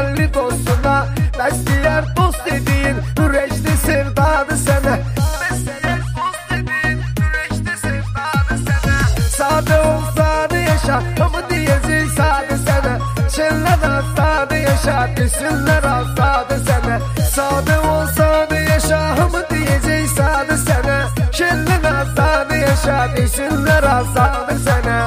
belli dostuna. Bəsləyər dost dediyin ürəkli sevdadı sənə. Bəsləyər dost dediyin ürəkli sevdadı sənə. Sadə ol, sadə yaşa, hamı deyəcək sadə sənə. Çəllər azadı yaşa, desinlər azadı sənə. Sadə ol, sadə yaşa, hamı deyəcək sadə sənə. Çəllər azadı yaşa, desinlər azadı sənə.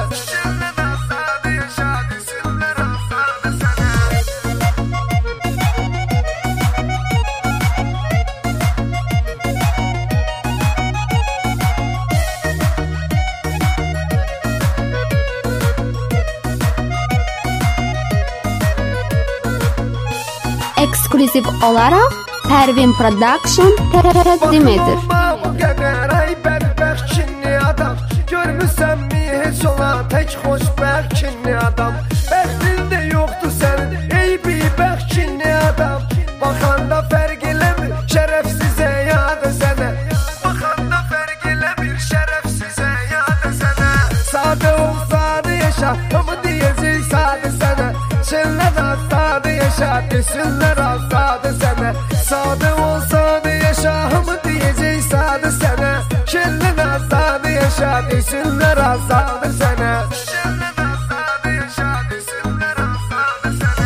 Ekskluziv olaraq Pərvin Production təqdim edir. Bu qədər ay bədbəxt kinli adam. Görmüsən mi heç olan tək xoşbəxt kinli adam. Bəxtində yoxdur sənin ey bibəxt kinli adam. Baxanda fərq eləmir şərəfsizə yadı sənə. Baxanda fərq eləmir şərəfsizə yadı sənə. Sadə ol, sadə yaşa, hamı deyəcək sadə sənə. Çəllər azadı yaşa, desinlər azadı sənə. Sadə ol, sadə yaşa, hamı deyəcək sadə sənə. Çəllər azadı yaşa, desinlər azadı sənə. Çəllər azadı yaşa, desinlər azadı sənə.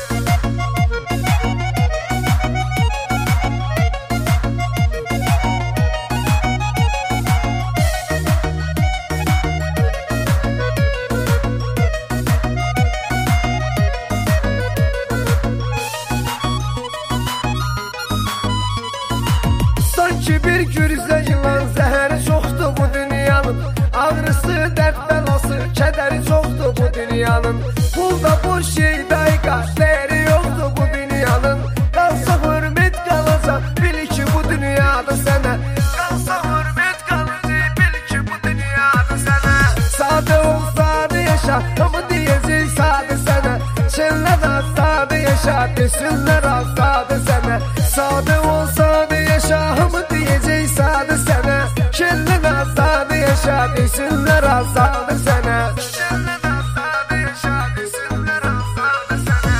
Sanki bir gürzə yılan zəhəri çoxdur bu dünyanın. Ağrısı, dərd bəlası, kədəri çoxdur bu dünyanın. Pulda boş şey dayqa, dəyəri yoxdur bu dünyanın. Qalsa hürmət qalacaq, bil ki bu dünyada sənə. Qalsa hürmət qalacaq, bil ki bu dünyada sənə. Sadə ol, sadə yaşa, hamı deyəcək sadə sənə. Çəllər azadı yaşa, desinlər azadı sənə. Sadə ol, sadə yaşa, hamı deyəcək sadə sənə. Çəllər azadı yaşa, desinlər azadı sənə. Çəllər azadı yaşa, desinlər azadı sənə.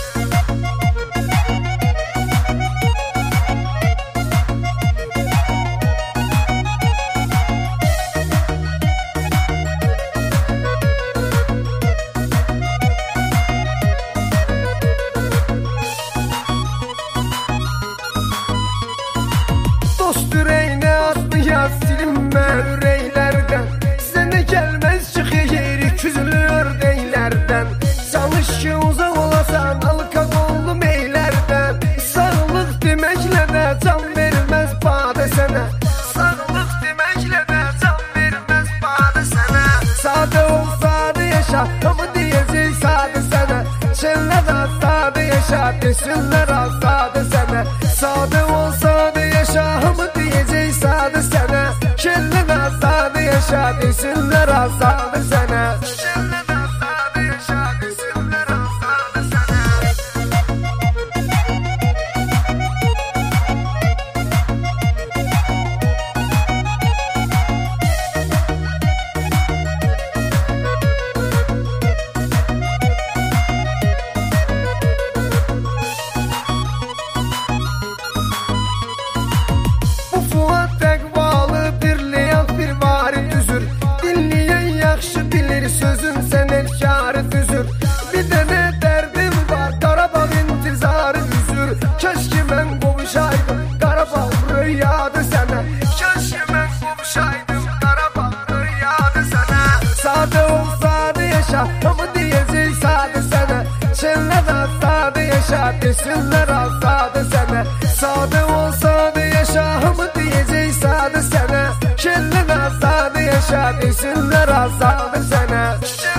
Dost ürəyinə adlı yaz, silinmə ürəklərdən. Sənə gəlməz ki xeyri küzlü ördəklərdən. Çalış ki uzaq olasan halka qollu meylərdən. Sağlıq deməklə də can verməz badə sənə. Sağlıq deməklə də can verməz badə sənə. Sadə ol, sadə yaşa, hamı deyəcək sadə sənə. Çəllər azadı yaşa, desinlər azadı sənə. Sadə ol, sadə yaşa, hamı deyəcək sadə sənə. Çəllər azadı yaşa, desinlər azadı sənə. Çəllər azadı yaşa, desinlər azadı sənə. Bu Fuad təqvalı bir leyaq bir vari düzür. Dinləyən yaxşı bilir sözün sən elkarı düzür. Bir dənə dərdim var, Qarabağ intizarı üzür. Keşke mən qovuşaydım, Qarabağ rüyadı sənə. Keşke mən qovuşaydım, Qarabağ rüyadı sənə. Sadə ol, sadə yaşa, hamı deyəcək sadə sənə. Çəllər azadı yaşa, desinlər azadı sənə. Sadə ol, sadə yaşa, hamı deyəcək sadə sənə. Çəllər azadı yaşa, desinlər azadı sənə.